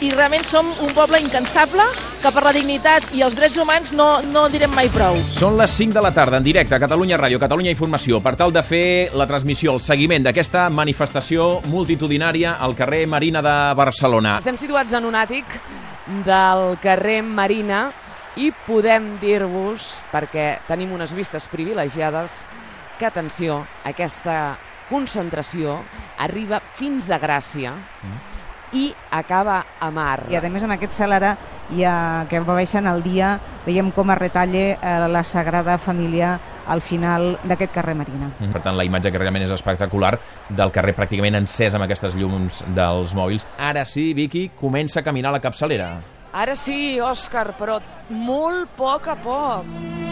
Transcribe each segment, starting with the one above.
I realment som un poble incansable que per la dignitat i els drets humans no direm mai prou. Són les 5 de la tarda, en directe a Catalunya Ràdio, Catalunya Informació, per tal de fer la transmissió, el seguiment d'aquesta manifestació multitudinària al carrer Marina de Barcelona. Estem situats en un àtic del carrer Marina i podem dir-vos, perquè tenim unes vistes privilegiades, que, atenció, aquesta concentració arriba fins a Gràcia i acaba a Mar. I a més amb aquest cel ara que va baixant el dia veiem com es retalla la Sagrada Família al final d'aquest carrer Marina. Per tant, la imatge que realment és espectacular del carrer pràcticament encès amb aquestes llums dels mòbils. Ara sí, Vicky, comença a caminar la capçalera. Ara sí, Òscar, però molt a poc.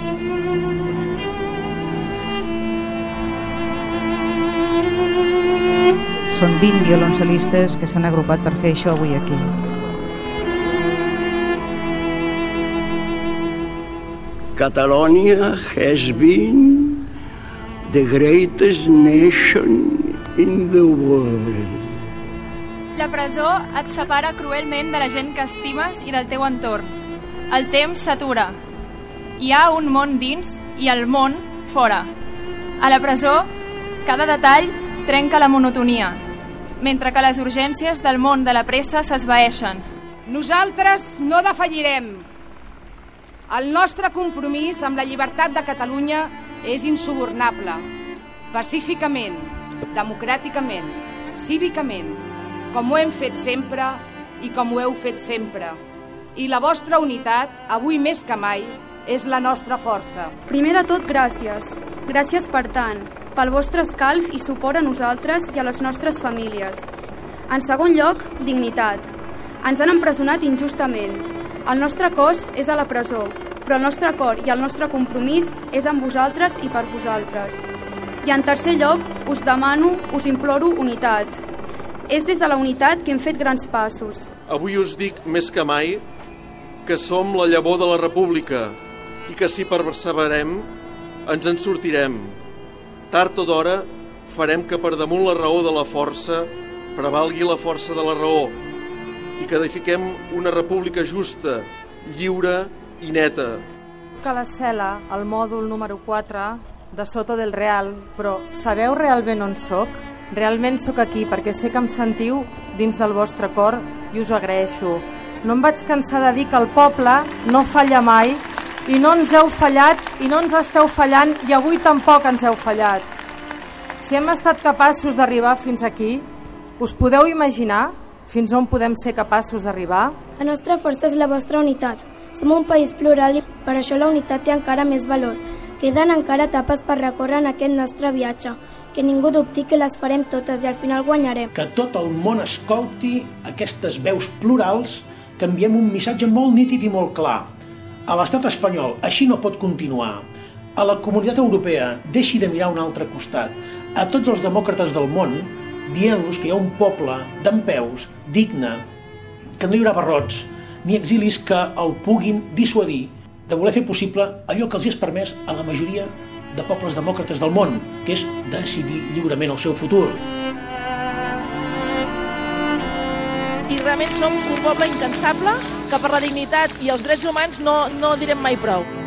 Són 20 violoncelistes que s'han agrupat per fer això avui aquí. Catalonia has been the greatest nation in the world. La presó et separa cruelment de la gent que estimes i del teu entorn. El temps s'atura. Hi ha un món dins i el món fora. A la presó, cada detall trenca la monotonia, mentre que les urgències del món de la pressa s'esvaeixen. Nosaltres no defallirem. El nostre compromís amb la llibertat de Catalunya és insubornable. Pacíficament, democràticament, cívicament, com ho hem fet sempre i com ho heu fet sempre. I la vostra unitat, avui més que mai, és la nostra força. Primer de tot, gràcies. Gràcies per tant, pel vostre escalf i suport a nosaltres i a les nostres famílies. En segon lloc, dignitat. Ens han empresonat injustament. El nostre cos és a la presó, però el nostre cor i el nostre compromís és amb vosaltres i per vosaltres. I en tercer lloc, us demano, us imploro unitat. És des de la unitat que hem fet grans passos. Avui us dic més que mai que som la llavor de la República i que si perseverem ens en sortirem. Tard o d'hora farem que per damunt la raó de la força prevalgui la força de la raó i que edifiquem una república justa, lliure i neta. Que la cel·la, al mòdul número 4 de Soto del Real, però sabeu realment on sóc? Realment sóc aquí perquè sé que em sentiu dins del vostre cor i us ho agraeixo. No em vaig cansar de dir que el poble no falla mai i no ens heu fallat i no ens esteu fallant i avui tampoc ens heu fallat. Si hem estat capaços d'arribar fins aquí, us podeu imaginar fins on podem ser capaços d'arribar? La nostra força és la vostra unitat. Som un país plural i per això la unitat té encara més valor. Queden encara etapes per recórrer en aquest nostre viatge, que ningú dubti que les farem totes i al final guanyarem. Que tot el món escolti aquestes veus plurals, que enviem un missatge molt nítid i molt clar. A l'estat espanyol així no pot continuar. A la comunitat europea deixi de mirar a un altre costat. A tots els demòcrates del món, dient-los que hi ha un poble dempeus, digne, que no hi haurà barrots, ni exilis que el puguin dissuadir de voler fer possible allò que els és permès a la majoria de pobles demòcrates del món, que és decidir lliurement el seu futur. I realment som un poble incansable que per la dignitat i els drets humans no direm mai prou.